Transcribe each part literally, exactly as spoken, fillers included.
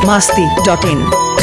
masti dot in.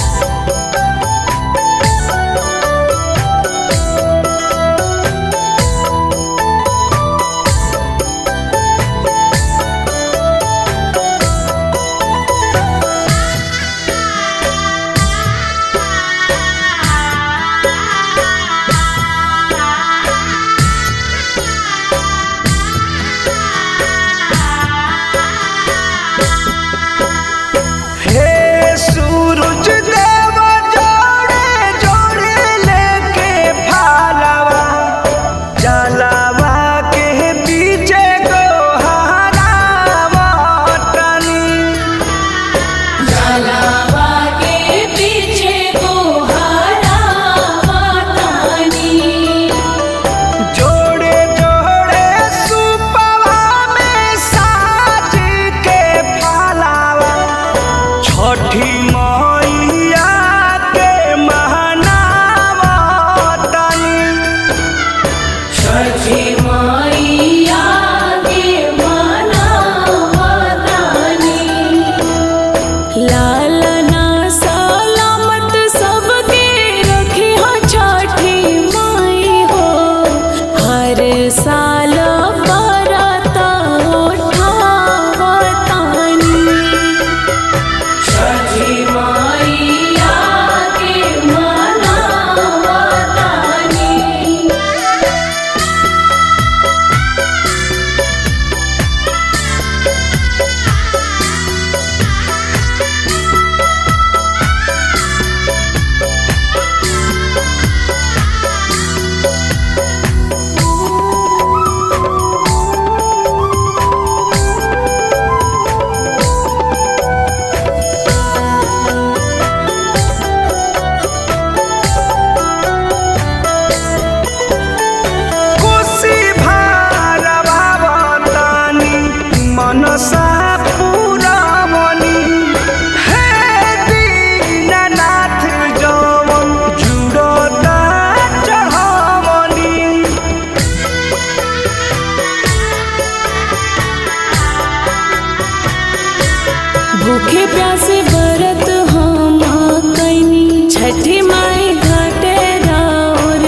भूखे प्यासे व्रत हम कैनी छठी माई घाटे राउर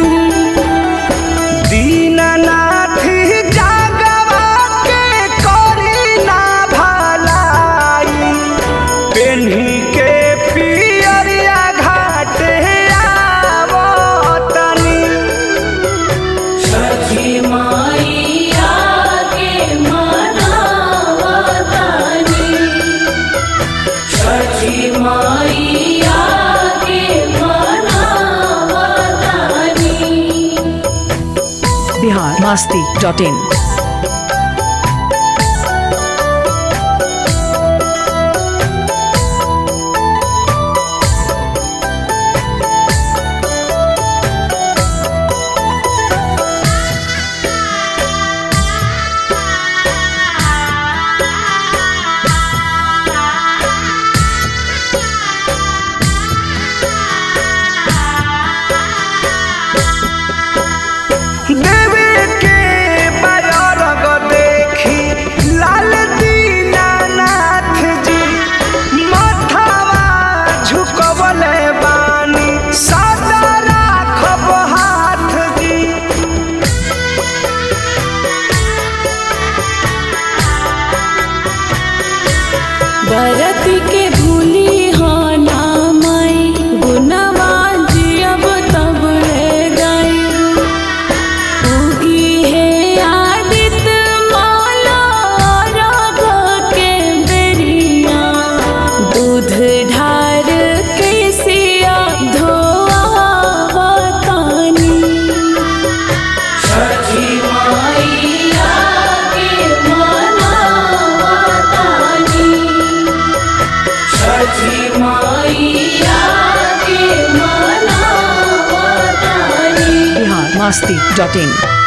दीननाथ जागवा के करी ना भलाई पेन्ही के पियरिया घाटे आवतनी छठी माई Bihar masti dot in. व्रत के भूली हो ना माई गुनवा जियब तब ले गई उगी है आदित माला राग के बेरिया दूध ढार के सिया धोआवतानी छठी माईया के मनावतानी छठी माईया के मनावतानी Bihar masti dot in.